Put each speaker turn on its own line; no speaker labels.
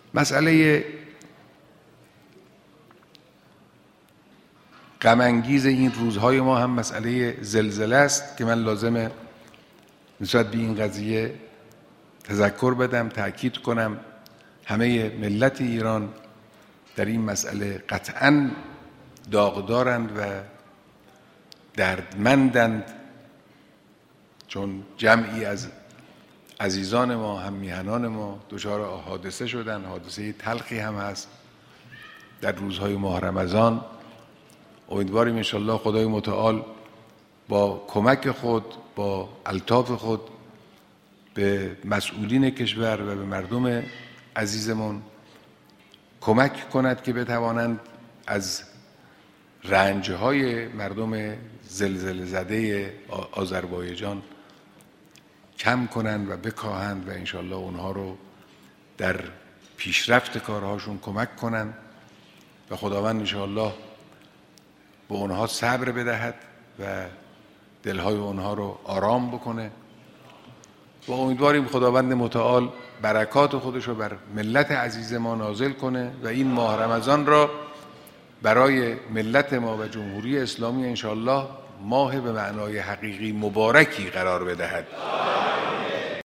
مسئله غم انگیز این روزهای ما هم مسئله زلزله است که من لازمه نسبت به این قضیه تذکر بدم، تأکید کنم. همه ملت ایران در این مسئله قطعاً داغدارند و دردمندند، چون جمعی از عزیزان ما، هم میهنان ما دچار حادثه شدن. حادثه تلخی هم هست در روزهای ماه رمضان. امیدواریم انشالله خدای متعال با کمک خود، با الطاف خود به مسئولین کشور و به مردم عزیزمون کمک کند که بتوانند از رنجهای مردم زلزله زده آذربایجان کم کنند و بکاهند و انشالله اونها رو در پیشرفت کارهاشون کمک کنند و خداوند انشالله به اونها صبر بدهد و دلهای اونها رو آرام بکنه و امیدواریم خداوند متعال برکات خودش رو بر ملت عزیز ما نازل کنه و این ماه رمضان را برای ملت ما و جمهوری اسلامی انشالله ماه به معنای حقیقی مبارکی قرار بدهد.